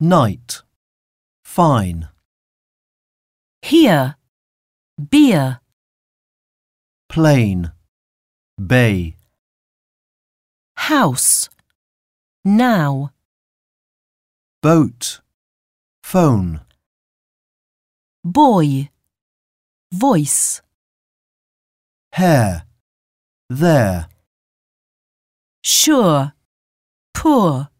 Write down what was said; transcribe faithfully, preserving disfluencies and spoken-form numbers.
night, fine. Here, beer. Plane, bay. House, now. Boat, phone. Boy, voice. Hair, there. Sure, poor.